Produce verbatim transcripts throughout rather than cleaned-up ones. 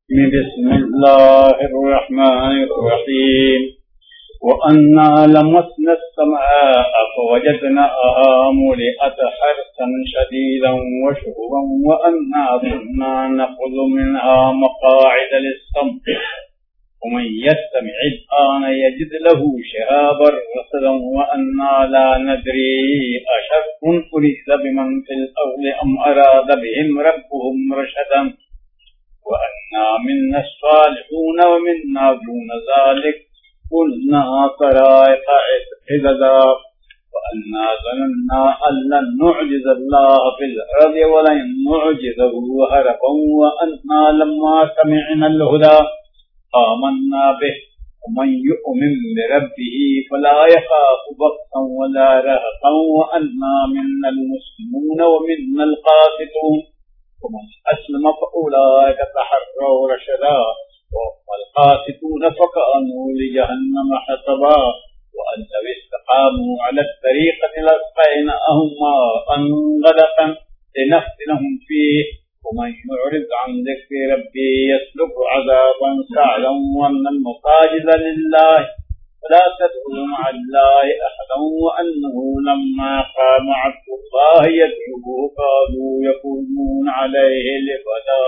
بسم الله الرحمن الرحيم وأنا لمسنا السماء فوجدناها ملئت حرسا شديدا وشهبا وأنا كنا نأخذ منها مقاعد للسمع ومن يستمع الآن يجد له شهابا رصدا وأنا لا ندري أشر أريد بمن في الأرض أم أراد بهم ربهم رشدا وأنا منا الصالحون ومنا دون ذلك كنا طرائق حددا وأنا ظننا أن لن نعجز الله في الأرض ولن نعجزه هربا وأنا لما سمعنا الهدى آمنا به ومن يؤمن بربه فلا يخاف بخسا ولا رهقا وأنا منا المسلمون ومنا القاسطون ومن أسلم فأولئك تحروا رشدا والقاسطون فكانوا لجهنم حطبا وأن لو استقاموا على الطريقة لاسقيناهم ماء غدقا لنفتنهم فيه ومن يعرض عن ذكر ربه يسلك عذابا سعدا وأن المساجد لله فلا تدعوا مع الله أحدا وأنه لما قام عبد الله يدعوه كانوا يكونون عليه لبدا.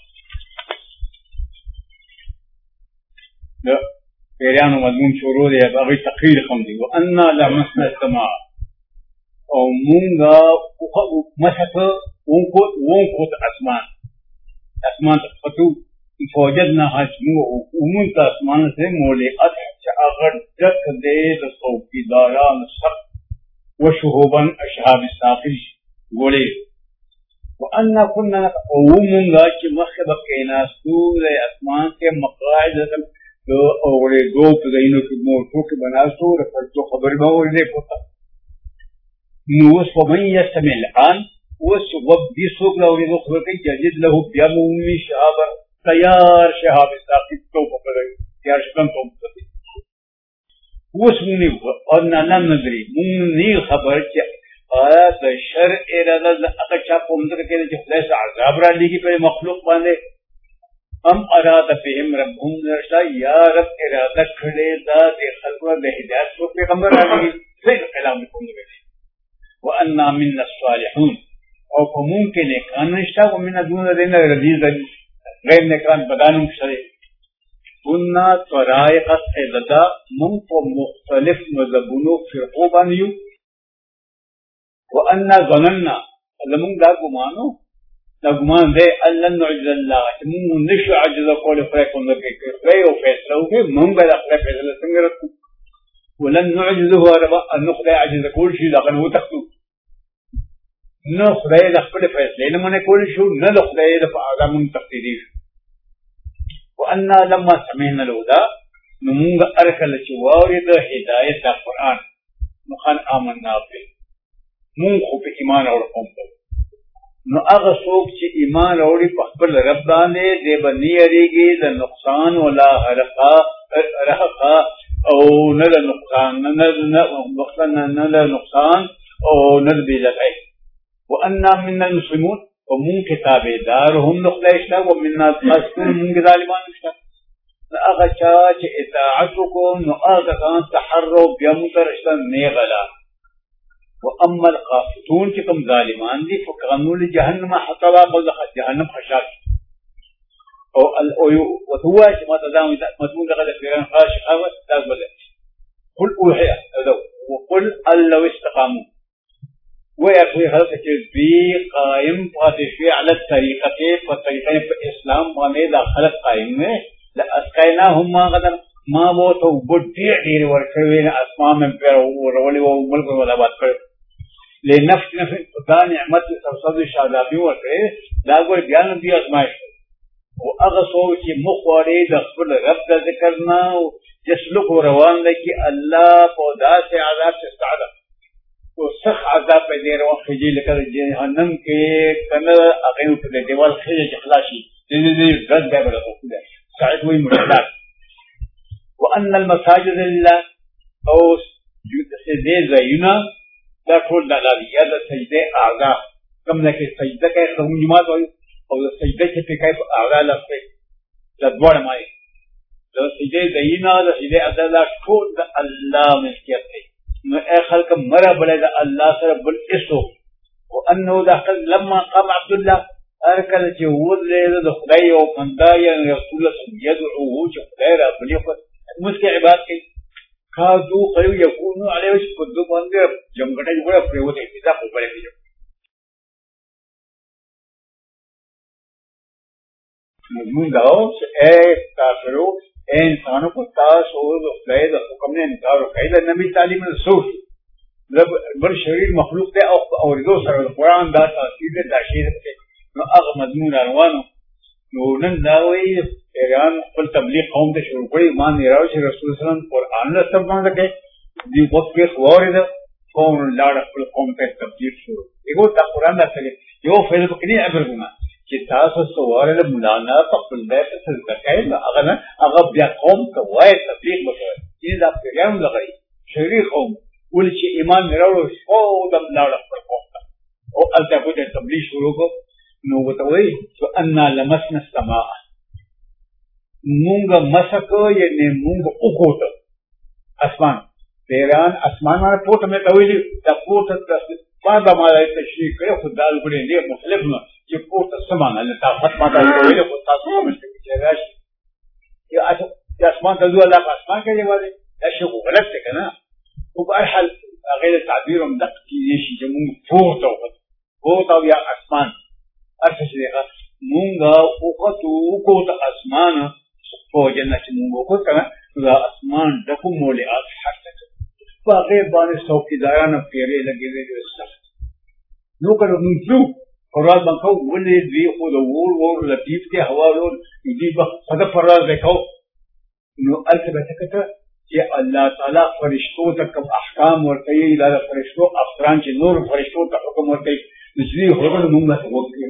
پیریانو مضمون شروع دی هغه تقریر کوم دی وأنا لمسنا السماء او مونږه مسحه ونكو ونكو اسمان اسمان تفتو فوجدناها ومنت اسمان سے مولئت اگر جک دے صوفی داران سخت وشهوبا اشهاب الساقل گولے وأنا كنا ومنغا چ مخبق ناسور اسمان کے مقاعد دو اور دو تدینو کی موٹو کے بناسو رفل تو خبر میں اور نہیں پتا نوس ومن يستمع الآن وسبب بيسوق لو يدخل كي يجد له بيموم شهاب تيار شهاب الساقط تو فقط تيار شكم تو فقط وسمني أن لم ندري مني خبر كي آيات الشرع إرادة أكشاف قمت كده جفلس عذاب رالي كي في مخلوق باندे أم أراد بهم ربهم رشدا يا رب إرادة كده ذات خلق بهداية سوق بخبر رالي في كلام يكون بيه وأنا منا الصالحون او په ممکن کان نشتا و من دون دین رضیز غیر نکان بدانم شری كنا طرائق حددا من مختلف مذهبونو فرقو باندې وأنا ظننا لمن دا ګمانو دا ګمان دی ان نعجز الله من نشو عجز قول فرقون دغه کوي او فیصله وکي من به خپل فیصله څنګه رکو ولن نعجزه رب ان نخدع عجز كل شيء لكن هو تخطو نو خدای د خپل فیصله نه منې کول شو نه د خدای د اعظم تقدیر وأنا لما سمعنا الهدى نمونږ ارکل چې واورید هدایت د قرآن نو خان آمنا به مونږ خو په ایمان اورم نو هغه څوک چې ایمان اوري په خپل رب باندې دې باندې اړيږي د نقصان ولا هرقا رحقا او نه د نقصان نه نه نه نقصان او نه دې لګي وأنا منا المسلمون ومن كتاب دارهم نخلاشنا ومنا القاسطون من ظالمان نشتا فأغشاش إطاعتكم نؤاغتان تحروا بيمترشتا نيغلا وأما القاسطون كم ظالمان دي فكانوا لجهنم حطبا قل جهنم خشاش وتواش ما تدام مدمون لغدا فيران خاش خاوة تازبل قل أوحي وقل ألو استقاموا ويأخذ هذا الشيء قائم فاتشي على الطريقة فالطريقة في الإسلام وما داخل قائم में لأسقيناهم ما غدا ما वो तो बुद्धि ढेर वर्षों में आसमान में पैर रोले वो मुल्क वाला बात कर ले नफ्स नफ्स खुदा नियमत सब शादाबी वर्षे लागू ज्ञान दिया आसमाइश वो अगर सो कि मुख्वारे दस्तर रब का जिक्रना जसलुक रवान लगी अल्लाह पौधा से आज़ाद से सादा तो सख عذاب په دې روان خېجې لکه جهنم کې کنه هغه په دې دیوال خېجې خلاصي دې دې رد دی بل خو ده سعید وي مشتاق وان المساجد لله او دې زینا دا ټول د الله د سجده اعضاء کوم نه کې سجده کوي کوم جماعت وي او سجده چې کوي په اعضاء لپاره دوړ مای د سجده دینا د سجده ادلا ټول د الله ملکیت دی نو اے خلق مره بل د الله سره بل اسو وانه دخل لما قام عبد الله ارکل چې ولې د خدای او بندای رسول الله يدعوه چې خدای را بلی خو مسکه عبادت کوي کاذو خيو يكونوا عليه شد باندې جمګټه جوړه پریوته دي دا خو بل دی مضمون داو چې اے کافرو اے انسانوں کو تاسو د خدای د حکم نه انکار وکړئ د نبی تعلیم رسول رب بل شریر مخلوق ته او اوریدو سره قرآن دا تاثیر د تشهیر نو هغه مضمون روانو نو نن دا وایي ایران خپل تبلیغ قوم ته شروع کړی ما نه راو چې رسول الله قرآن له سبب باندې کې دی وخت کې خورید قوم لاړ خپل قوم ته تبلیغ شروع یو تا قرآن راځي یو فیض کې نه ابرګونه چې تاسو سوال له مولانا په خپل ځای ته ځکای نو هغه نه هغه بیا قوم ته وایي تبلیغ وکړي چې دا پیغام لګي شریک قوم ول چې ایمان نه راوړو او د لاړ خپل قوم ته او الته کو ته تبلیغ شروع کو نو وته وایي چې ان لمسنا السماء مونږ مسکو یې مونږ وګورو اسمان پیران اسمان باندې پورته مې کوي دا پورته ما دا ما تشریح کړو خدای ګورې دې مختلف نو چې پورته سمانه له طاقت ما دا ویل خو تاسو هم چې راشي یا اسمان ته دوه لا اسمان کې دی وایي دا شی غلط دی کنه او په هر حال غیر تعبیر هم دقیق دي چې مونږ پورته وکړو پورته یا اسمان ارڅ شي مونږ وکړو کوته اسمان په جنت مونږ وکړو دا اسمان دغه مولعات حرکت باغې باندې څوکیدارانو پیری لګېدې دي سخت نو کله موږ فراز باندې ولې دی خو د ور ور لطیف کې هوا ور دې په خدای فراز وکاو نو البته کته چې الله تعالی فرشتو ته کوم احکام ورکړي دا فرشتو افران چې نور فرشتو ته حکم ورکړي نشي هغه موږ ته وکړي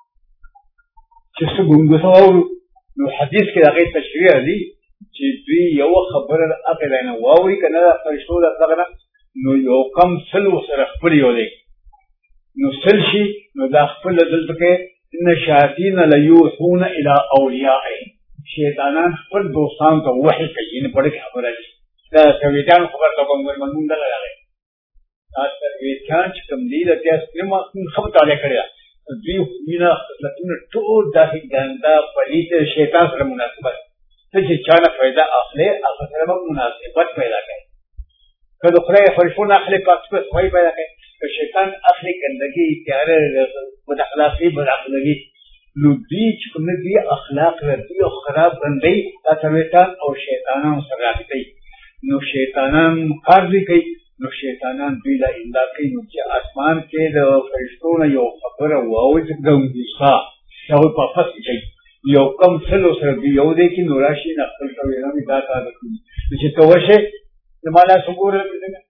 چې څه موږ ته نو حدیث کې هغه تشریح دی چې دوی یو خبره اقل نه واوري کنه فرشتو دغه نو یو کم سلو سره خپل یو دی نو سل شي نو دا خپل دلته کې ان شیاطین لیوحون الی اولیاء شیطانان خپل دوستان ته وحی کوي نه پړ خبره دي دا سویتان خبر ته کوم مضمون دا راغی دا سویتان چې کوم دی د تاسو ما خبر تعالی کړی دوی مینا لکه ټول داسې ګندا پلیت شیطان سره مناسبت ته چې چانه پیدا اخلي هغه سره مناسبت پیدا کوي کله خدای فرشتونه اخلي پاتې خوای پیدا کوي که شیطان اخلي ګندګي تیار بد اخلاقي بد اخلاقي نو دې چې کوم دې اخلاق ردی او خراب بندي شیطان او شیطانان سره راځي نو شیطانان کار دي کوي نو شیطانان دوی لا امداد کوي نو چې اسمان کې د فرشتونو یو خبره واوي چې ګونګي ښا دا په فصل کې یو کم سلو سره دی یو دی کې نوراشي نه خپل کوي نه دا کار کوي چې توشه زماله څنګه راځي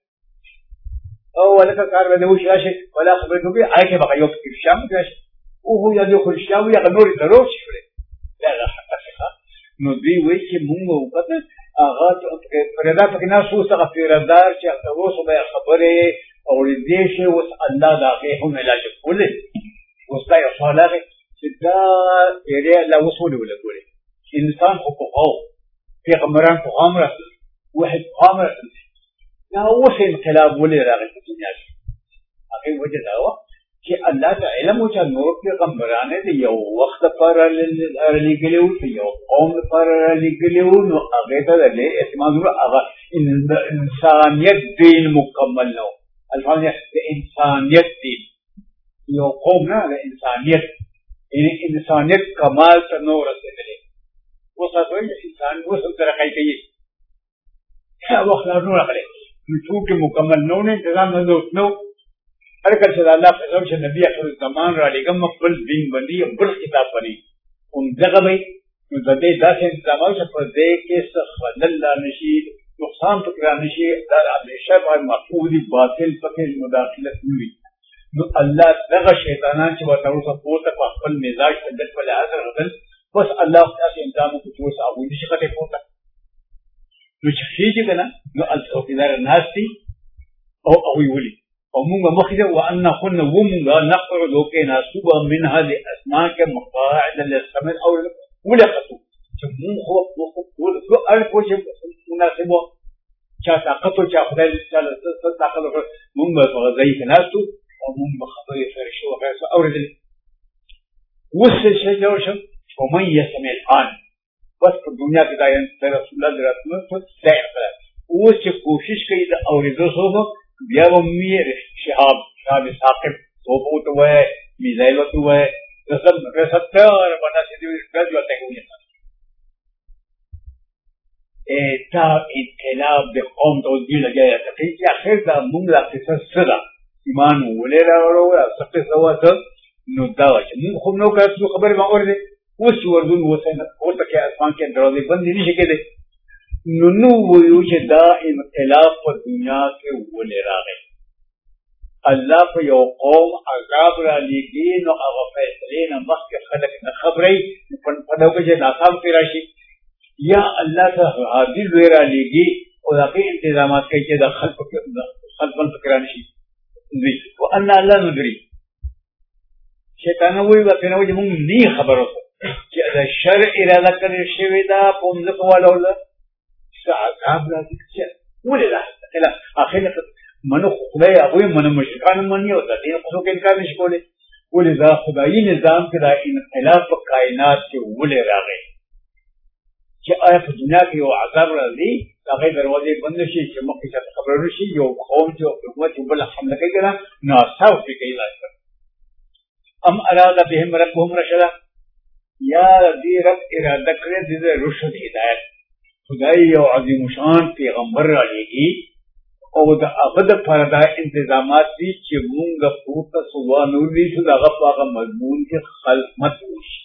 او ولکه کار به وشي راشي ولا خبره کوي هغه به یو کې شام راشي او هو یا د خرشاو یا نور درو شي لا لا حقیقت نو دی وایي چې مونږ وکړه هغه پردا پکې نه سو څه پیردار چې تاسو به خبره او دې شی اوس الله دا به هم علاج کوله اوس دا یو صالح چې دا یې لا وصول ولا کوله انسان حقوقه پیغمبران په امر واحد امر دا اوس انقلاب ولې راغلی په دنیا کې هغه وجه دا و چې الله تعالی علم او چې نور پیغمبرانه دی یو وخت پر لګلیو یو قوم پر لګلیو نو هغه ته د اعتماد هغه انسانیت دین مکمل نو الفاظ انسانیت دین یو قوم نه د انسانیت یعنی انسانیت کمال ته نور رسیدلی اوس هغه انسان اوس تر کوي کوي هغه وخت لا نور راغلی نو څوک مکمل نو نه انتظام نه نو هر کله چې الله په ځم چې نبی اخر زمان را لګم خپل دین باندې بل کتاب باندې هم دغه وي نو د دې داسې انتظامات چې په دې کې څه خلل لا نشي نقصان پکې را نشي دا همیشه باید مفعول باطل پکې مداخلت نه نو الله دغه شیطانان چې ورته اوسه پورته په خپل مزاج ته د خپل اثر غل بس الله تعالی انتظام کوي چې اوسه ابو دې شکته پورته نو چې خېږي کنه نو الڅوکیدار ناشتي او او ویلي او موږ مخکې وان كنا ومغا نقعد وكنا سبا من هذه الاسماء كمقاعد للسمع او ولقطوا چې مون خو خو ار کو چې مناسبه چا طاقت او چا خدای چا څه طاقت مونږ به ضعیف ناستو او مونږ به خبرې سره شو غیر اوریدل وسه شي جوړ شو ومن يسمع الان بس په دنیا کې دا یې رسول الله رسول الله ځای خپل اوس چې کوشش کوي د اوریدو سره بیا و مې شهاب شهاب ثاقب صوبوت وای میزایل وته وای رسل رسل بنا سي دي ګل وته کوي تا انقلاب د قوم توجیه لګیا ته چې اخر دا موږ لا قصه سره ایمان ولې راوړو او څه څه نو دا چې موږ خو نو کاسو خبره ما اورده اوس وردون وسنه اوس کې اسمان کې دروازې بند نشي کېده نو نو ویو چې دا انقلاب په دنیا کې ولې راغی الله په یو قوم عذاب را لګي نو هغه فیصله نه مخکې خلک نه خبري په دغه چې ناکام پی راشي یا الله ته حاضر وی را لګي او هغه انتظامات کوي چې د خلکو خلک په فکر نشي وی او ان الله ندري شیطان وی وکړي نو چې موږ نه خبرو چې دا شر اراده کړی شوی دا په موږ په والو عذاب راځي چې ولې راځي اله اخر منو خدای هغه منو مشرکان مني او د دې خو کې انکار نشي کولای ولې دا خدایي نظام کې دا انقلاب په کائنات کې ولې راغی چې آیا په دنیا کې یو عذاب راځي هغه دروازې بند شي چې مخکې څه خبرونه شي یو قوم چې حکومت بل حمله کوي کنه نو تاسو په کې لاسه ام اراد بهم ربهم رشدا یا دې رب اراده کړې دې رشد هدایت خدای یو عظیم شان پیغمبر را لېږي او د هغه د فردا انتظامات دي چې مونږ پورته سوا نور دي چې هغه په هغه مضمون کې خلقت وشي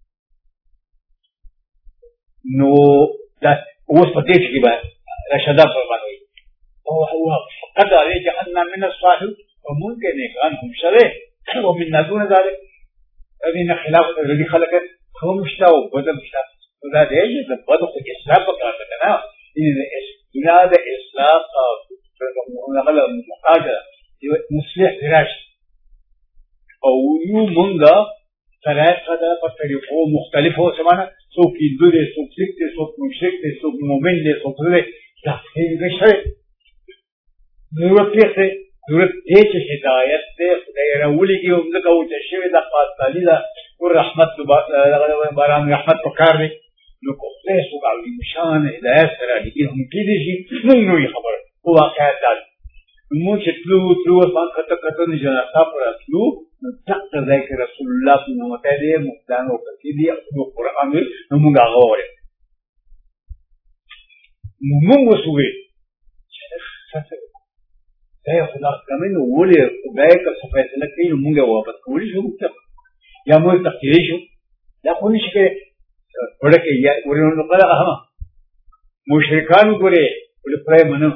نو دا اوس په دې کې به رشدا پر باندې او هو قد عليه جعلنا من الصالح وممكن يكون هم شره ومن دون ذلك الذين خلاف الذي خلق هم مشتاو بدل مشتاو دا دې چې په بدو کې اسلام په کار ده نه دې دا د اسلام او هغه محاجره مصلح راش او یو مونږه ثلاثه ده په طریقو مختلفو سمانه څوک دې څوک څوک څوک مشرک دې څوک مؤمن دې څوک دې تفصیل شي ضرورت یې ضرورت دې چې هدایت دې خدای راولي کې موږ کو چې شوی د خاصالي دا او رحمت باران رحمت وکړ دې نو کو څه څو غوړي مشان هدایت سره دې هم کې دې شي موږ نو خبر او واقعیت ده موږ چې تلو تلو ځان کته کته نه جنا تاسو راتلو تاسو ذکر رسول الله صلی الله علیه وسلم مقدان او کې دې او قران نو موږ هغه وره موږ وسوي دا یو خلاص کمنو ولې خدای که څه فیصله کوي نو موږ واپس کولی شو یا موږ تخیری شو دا خو نشي کېږي ورکه یا ورنه قال اهم مشرکان ګوره ولې پرې منو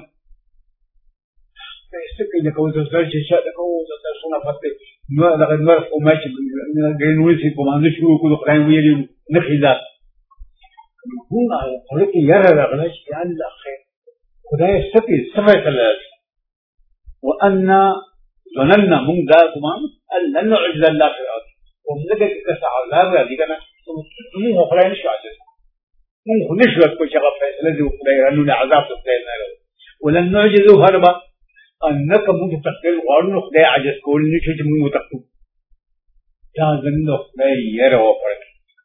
څه کوي دا کوم څه چې څه دا کوم څه څه پته نو دا نور او ما چې ګرینوي چې په باندې شروع کړو خدای ویلي نه خیزات موږ ورکه یاره راغلی چې الله خیر خدای ستې سمه کړل وأن ظننا من ذات من أن لن نعجز الله في الأرض ومن ذلك كسع الله بهذه كان مو هو خلاص نشوا عجز مو هو نشوا كل شيء غفله الذي خلاص أنه عذاب تبين له ولن نعجز هربا أنك متفكر وأنه خلاص عجز كل نشوا من متفكر لازم خلاص يرى وفرق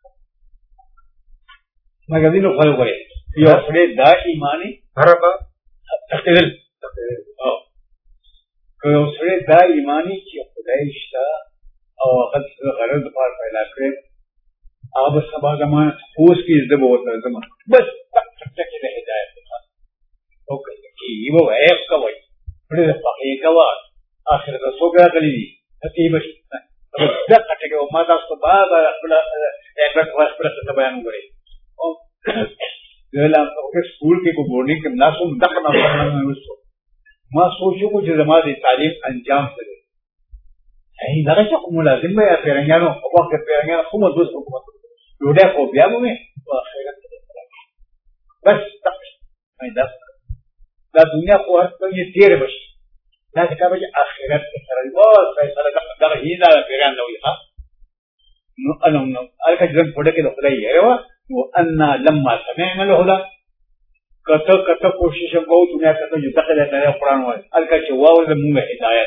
ما قدينه خلاص ولا يخلاص دا إيماني هربا تختل أو که سره دا ایمانی چې خدای شته او هغه د غرض لپاره پیدا کړی هغه به سبا زمان اوس کې زده به ورته ځم بس ټکټکې د هدایت لپاره او که یې به وایي کوي پرې د پخې کوه آخر د څوک راغلی دي ته به دا ټکټکې او ما تاسو به خپل عبرت خپل څه بیان وکړي او زه لا په سکول کې کو بورډینګ کې ناسو دغه نه وسو ما سوچو کو چې زما د تعلیم انجام کړي هي دا چې کوم لازم به پیرنګانو او وخت پیرنګانو کومه دوه حکومت ډوډۍ خو بیا مې په خیرت بس تاسو دا دا دنیا خو هرڅه یې تیر بشي دا چې کابه اخرت سره واس فیصله دا هی دا پیران نو ها نو انو نو الکه ځم پړه کې د خدای یې وا वो अन्ना लम्मा समिअना al-huda कतो कतो कोशिश को दुनिया कतो जो दखल है कुरान वाले अलका चवाव मुंग हिदायत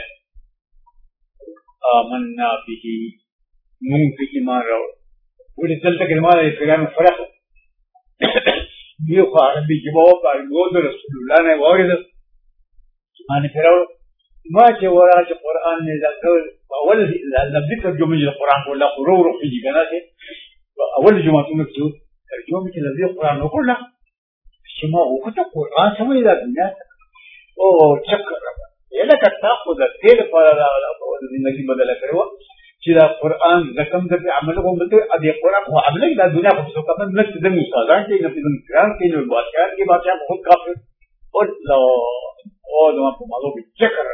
आमन्ना बिही मुंग की ईमान रहो वो चलते के मारे फिरान फरक ये अरबी जवाब का गोद रसूलुल्लाह ने वारिद माने फिराओ ما چې وراجه قران نه ذکر اول لبدي ترجمه القران ولا قرور في جناته اول جمعه مكتوب ترجمه لبدي القران وكله شما وقت القران سمي ذا الناس او شكر يلا تاخذ التيل فلا النبي بدل كروا چې دا قران رقم د عمله کومته ا دې قران هو عمله د دنیا په څو کمن نشته د مثالان کې نه د قران کې نو بادشاہ کې بادشاہ خود کافر او او نو په مالو کې شکر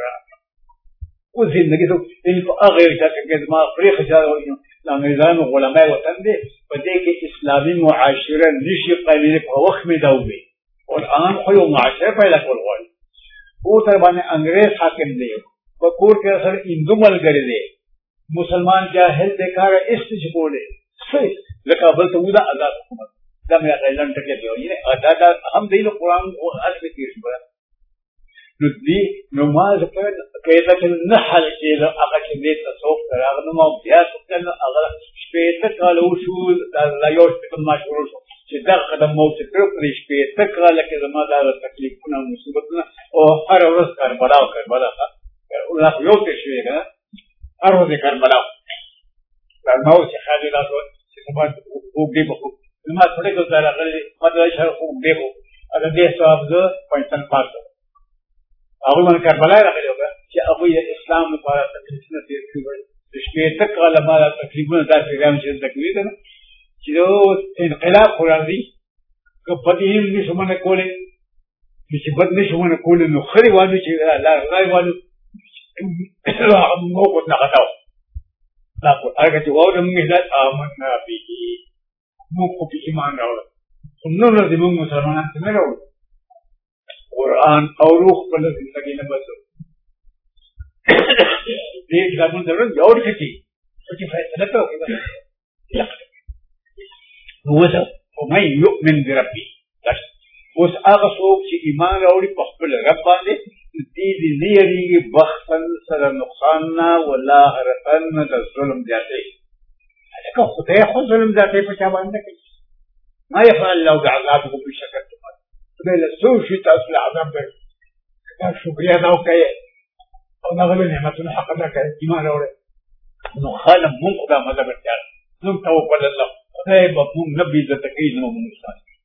وزندگی تو ان کو اغیر کہ ما فریق جاو انګریزان علماء وطن دي په دې کې اسلامي معاشره نشي قلیل په وخت می داوي قرآن خو یو معاشره پیدا کول غواړي او تر باندې انګریز حاکم دی په کور کې سره هندو ملګری دی مسلمان جاهل د کار استجبوله لکه بل ته ودا آزاد حکومت دا مې غیلن ټکي دی یعنی آزاد هم دی قرآن او اصل کې شبره نو دی نو ما ځکه کله چې نه حل کېده هغه چې دې تصوف راغ نو ما بیا څنګه هغه شپېته کال وشو دا یو څه ما شروع شو چې دا قدم مو چې تر پرې شپېته کال کې زما دا تکلیفونه مصیبتونه او هر ورځ کربلا او کربلا الله یو څه شي کنه هر ورځ کربلا دا نو چې خاله دا چې سبا وګړي په ما څه ډول دا راغلي ما دا شهر وګړي په اګه دې صاحب زه پنځن پاتو هغه من کربلا راغلی و چې هغه د اسلام لپاره تکلیفونه تیر کړي د شپېته کاله بعد تقریبا دا پیغام چې تکوي کنه چې یو انقلاب راځي که بدی هم نشمنه کوله چې بد نشمنه کوله نو خري وانه چې لا راي وانه مو کو نه غتاو دا کو هغه چې وو د موږ د امن به مو کو په ایمان راوړل نو نو د موږ مسلمانانو څخه راوړل قرآن اور روح پر زندگی نه بسو دې ځامن درو یو ټکی چې فیصله کوي هو څه او مې یؤمن بربي اوس هغه څوک چې ایمان راوړي په خپل رب باندې دې دې لري بخل سره نقصان نه ولا هرقن د ظلم ذاتي هغه خدای خو ظلم ذاتي په چا باندې کوي ما يفعل الله بعذابكم بشكل بل سوشي تاسو عذاب به دا شکریا دا کوي او هغه نعمتونه حق ده کوي ایمان اوري نو خالم مونږ دا مطلب دی نو توکل الله خدای په مونږ نبی د تکید نو مونږ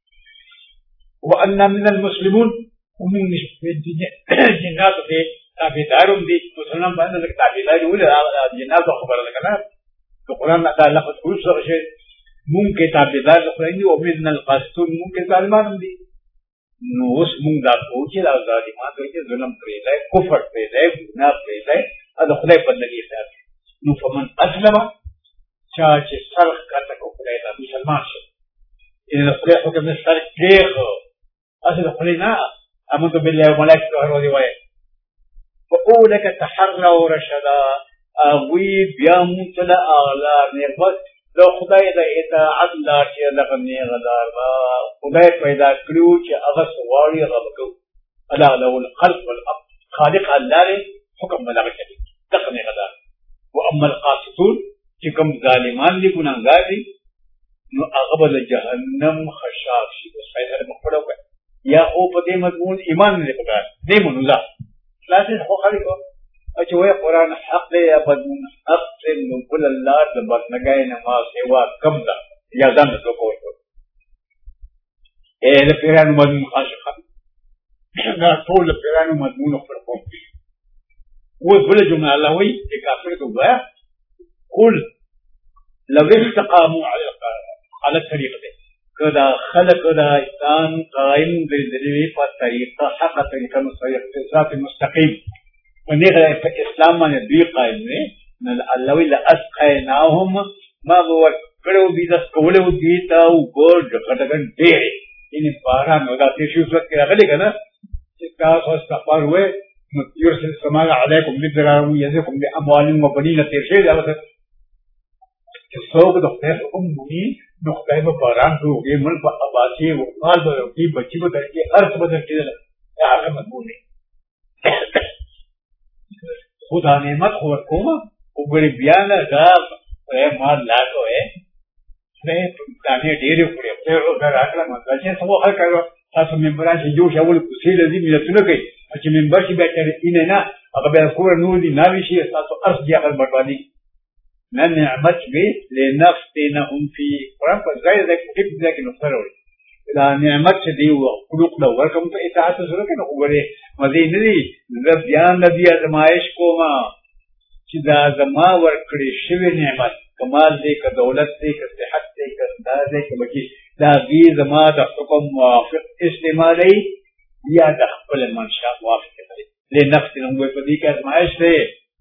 وان من المسلمون ومن جنات دي تابعدارون دي مسلمان باندې تابعدار ولا جنات خبره ده کنه قرآن دا لفظ کوم څه شي مونږ کې تابعدار خو نه او من القاسطون مونږ کې ظالمان دي نو اوس مونږ دا کوچې دا ظالمان دوی چې ظلم پرې دی کفر پرې دی ګناه پرې دی دا خدای په لګي دی نو فمن اسلم چا چې سرخ کاته کو خدای دا مسلمان شي ان خدای حکم نه سر کېخ اصل خدای نه امنت بالله وملائکته هر دی وای فاولک تحروا رشدا اوی بیا متلا اعلی نعمت د خدای د اطاعت لار چې دغه نیغدار دا خدای پیدا کړو چې هغه سوالي هغه وکړو الا له الخلق والامر خالق الله حکم بلغه کوي دغه نیغدار و اما القاسطون چې کوم ظالمان دي ګناګار دي نو هغه به جهنم خشاک شي اوس پیدا مخړو کوي یا او په دې مضمون ایمان نه پکار دې مونږ لا لازم خو خلکو چې وای قرآن حق دی یا بدون حق دی نو کل الله د بدنګای نه ما سیوا کم ده یا ځان ته کوی اے د پیرانو مضمون عاشقان دا ټول پیرانو مضمون خپل کوم و بل جمله الله وی د کافر ته وای قل لو استقاموا على على الطريقه کدا خلق دا انسان قائم دی د دې په طریقه حق طریقه صراط مستقیم ونغه په اسلام باندې دوی قائم دي نو الله ویل اسقیناهم ما ور کړو دي د کولو دي تا او ګور ډکټګن دی ان باران نو دا تاسو څه کې راغلي کنه چې تاسو استغفار وې نو يرسل السماء عليكم بالدرار ويزيكم باموال وبنين ترشيد او چې څوک د خدای حکم وي نو خدای به باران وکړي، ملک به ابادي وکړي، مال به وکړي، بچي به درکړي، هر څه به درکړي، هغه مضمون دی. خو دا نعمت خو ورکومه وګورې بیا نه دا خدای مال لا کوی خدای دانې ډېرې وکړې خدای روزه راکړه مطلب چې څه خلک تاسو ممبران چې جوړ شي اول کوڅې لذي ملتونه کوي چې ممبر شي بیا ترې اینه نه هغه بیا کور نور دي ناوي شي تاسو ارض دی هغه بربادي نه نعمت به لنفتنهم فی قرآن په ځای ځای کې دې کې نقطه راوړي دا نعمت چې دی خلق دا ورکوم ته اطاعت سره کنه وګوره مزه نه دی د بیان نبی ازمایش کوما چې دا زما ورکړي شوی نعمت کمال دی که دولت دی که صحت دی که دا دی که بچی دا غي زما د حکم موافق استعمالي یا د خپل منشا موافق دی لنفتنهم په دې کې ازمایش دی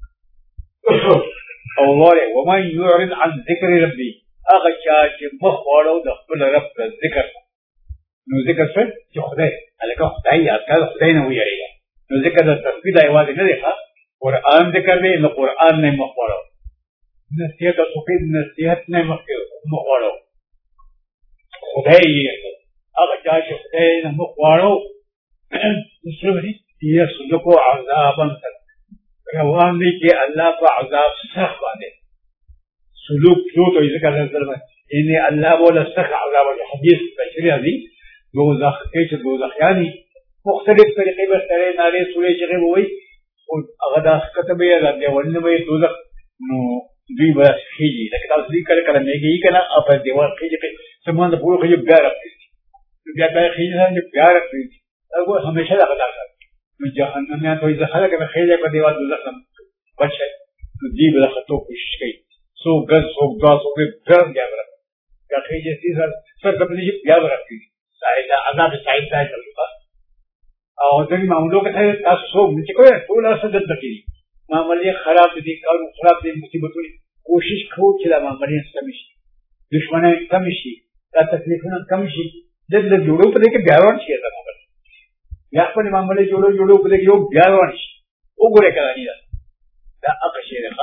او وره ومن يعرض عن ذکر ربي هغه چا چې مخ واړو د خپل رب ذکر نو ذکر څه چې خدای الکه خدای یاد کړه خدای نه ویریږي نو ذکر د تسبیح د ایواز نه دی ښه قرآن ذکر دی نو قرآن نه مخ واړو نصیحت او توحید نصیحت نه مخ واړو خدای یې هغه چا چې خدای نه مخ واړو نشوري یې سلوکو عذابن روان دی چې الله په عذاب سخت باندې سلوک شو ته ذکر راځل ان الله ولا سخت عذاب حدیث بشری دی دوزخ کې چې دوزخیانی مختلف طریقې به سره ناري سورې چې وي او هغه د کتابه یې راځي ولنه وي دوزخ نو دوی به هیږي لکه تاسو دې کله کله میږي کنه او په دیوال کې چې سمون د پورو کې بیا راځي بیا بیا هیږي نه بیا راځي هغه همیشه دا غدا کوي نو جهنم یا توي ځخه کې خېله په دیوال دوزخ بچي نو دې به خطو کوشش کوي سو ګز سو دا سو په ګرم بیا راځي دا خېله چې سر د دې بیا راځي سایدا عذاب سایدا کوي او ځینې معاملو کې تاسو چې کوی ټول څه د دکی معاملې خراب دي کار خراب دي مصیبتونه کوشش کوو چې دا معاملې سم شي دښمنه کم شي دا تکلیفونه کم شي د دې جوړو په دې کې بیا روان شي دا معاملې یا په معاملې جوړو جوړو په دې کې یو بیا روان شي وګوره کړی دا هغه شی دی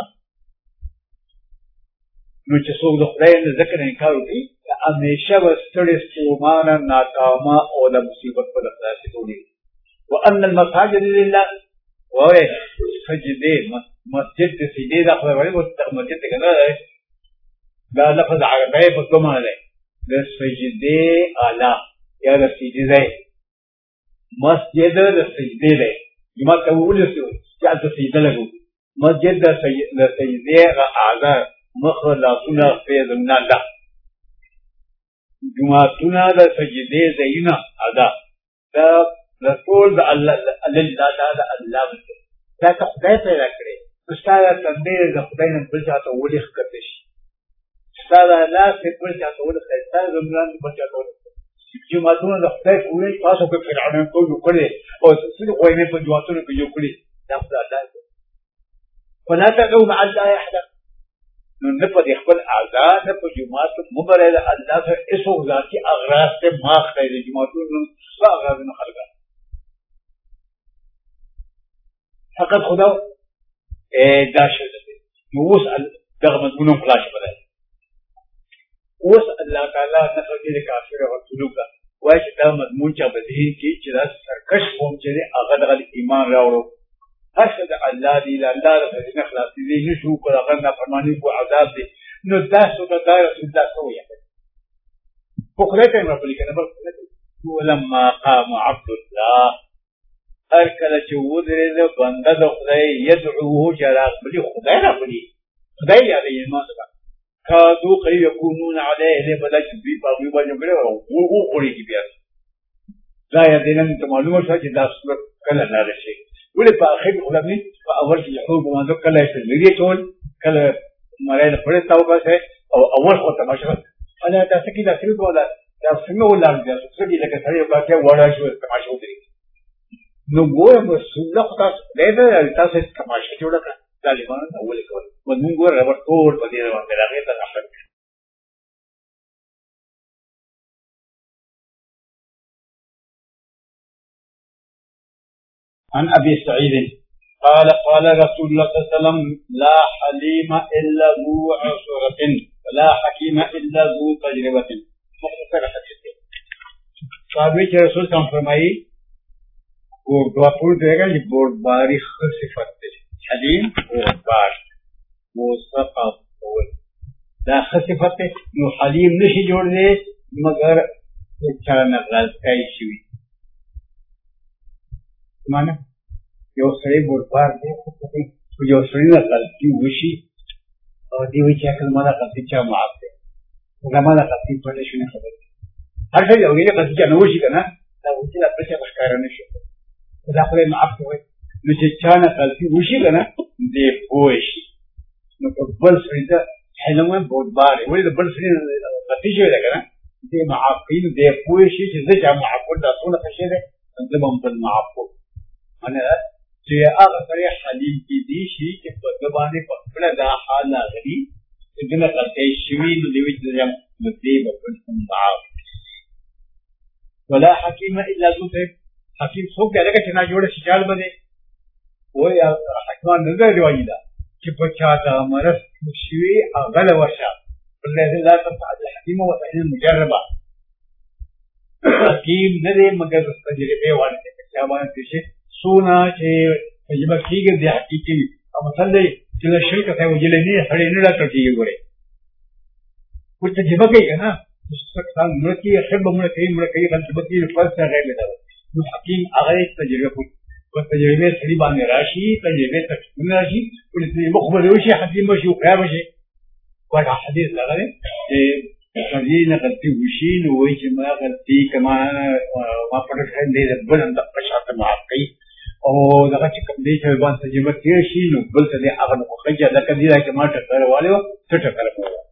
نو چې څوک د خدای نه ذکر انکار وکړي همیشه به ستړي ستومانه ناکامه او د مصیبت په لاسه کوي وان المساجد لله وای سجده مسجد سجده دا خو وایي مسجد څنګه دا لفظ عربی په کومه ده د سجده اعلی یا د سجده مسجد د سجده ده جمعه ته ولسو چې د سجده لګو مسجد د سجده اعلی مخ لاسونه په زمنا ده جمعهونه د سجده زینا ادا دا رسول د الله الله تعالی الله دا ته خدای پیدا کړی استاد تندې د خدای نه بل چاته ولې ښکته شي استاد الله په بل چاته ولې ښکته زمران بل چاته ولې جمعهونه د خدای کوی تاسو په فرعون کو یو کړی او څه کوی نه په جمعهونه کې یو کړی دا خدای الله فلا تدعوا مع الله احد نو نه په خپل اعضاء نه په جمعات مبارک الله سره ایسو ذاتي اغراض ته ماخ دی جمعهونه څه اغراض نه خلګا فقط خدا دا شي نو اوس دغه مضمون خلاص بدل اوس الله تعالی نفر دې کافر او سلوک وایي چې دا مضمون چې بدین کې چې دا سرکش قوم چې هغه د ایمان راوړو هڅه د الله دی الله د دې خلاص دي نشو پر هغه نه فرمانی کو عذاب دي نو دا څه د رسول الله سوې په خدای ته نه پلی کنه بل ولما قام عبد الله هر کله چې ودرېد بنده د خدای يدعوه جراغ بلی خدای را بلی خدای یاد یې ما سره کادو قریب یکونون علیه بلا چې دوی په وی باندې کړو او او خوري کی بیا دا یې دینم ته معلومه شو چې دا څه کله نه راشي ولې په اخر علماء په اول کې یو باندې کله چې لري ټول کله مړای په تاوګه سه او اول خو تماشا انا تاسو کې دا څه کوله دا څنګه ولر دي څه دې لکه سړی په کې وړا شو تماشا وکړي نو ګوره مسله تاسو دې تاسو تماشا جوړ کړه طالبان اول کول مونږ ګوره ربر ټول په دې باندې راغی ته اخر عن ابي سعيد قال قال رسول الله صلى الله عليه وسلم لا حليم الا ذو عسرة ولا حکیم الا ذو تجربه مختصر حدیث ہے. صحابہ کے رسول صلی اللہ علیہ وسلم فرمائی بردبار دے گا یہ بردباری صفت ہے. حلیم بردبار مصطفی قول دا صفت ہے. نو حلیم نشي جوړ دے مگر چانه غلطی شوی. معنی یو سړی بردبار دی یو سړی نه غلطي وشي او دی وی چې کله ما دا غلطي چا معاف دی زما دا غلطي په نشي نه خبره هر څه یو نه غلطي چا نه وشي کنه دا وتی لا پرچا ښکار نه شي دا خو معاف کوي نو چې چا نه غلطي وشي کنه دی پوه شي نو په بل سړي دا حلمه بردبار وي د بل سړي غلطي شوی ده کنه دی معاف کوي دی پوه شي چې زه چا معاف کړ دا ټول څه شي ده زه به بل معاف کوم انا چې هغه سره حلیم کې دي شي چې په زبانه په خپل دا حال راغلي چې دغه غلطي شوی نو دی چې یم مدې په کوم معاف ولا حکیم الا ذو حکیم څوک دی لکه چې نه جوړ شي چال بده وای حکمان نه دی وایي دا چې په چا دا مرض شوی هغه له ورشه الذي لا تفعل الحكيم وفعل المجربه حکیم نه دی مگر تجربه والے چې باندې شي سونا چې تجربه کیږي د حقیقي او مثلا چې له شرک ته وجلې نه سړی نه راکړي ګوره په تجربه کې کنه څنګه نو کې خبره مړ کوي مړ کوي تجربه کې فرصه غیر ده نو حکیم هغه تجربه کوي او تجربه سړي باندې راشي تجربه تکمن راشي ولې مخبر وشي حکیم شي او قیام شي ودا حدیث لغره چې خلينا غلطي وشي نو وایي چې ما غلطي کما ما پټ کړم دې بلند په شاته معافي او دغه چې کوم دې چې باندې تجربه کې شي نو بل څه دې هغه نو خجه لکه دې چې ما ټکر والو څه ټکر کوي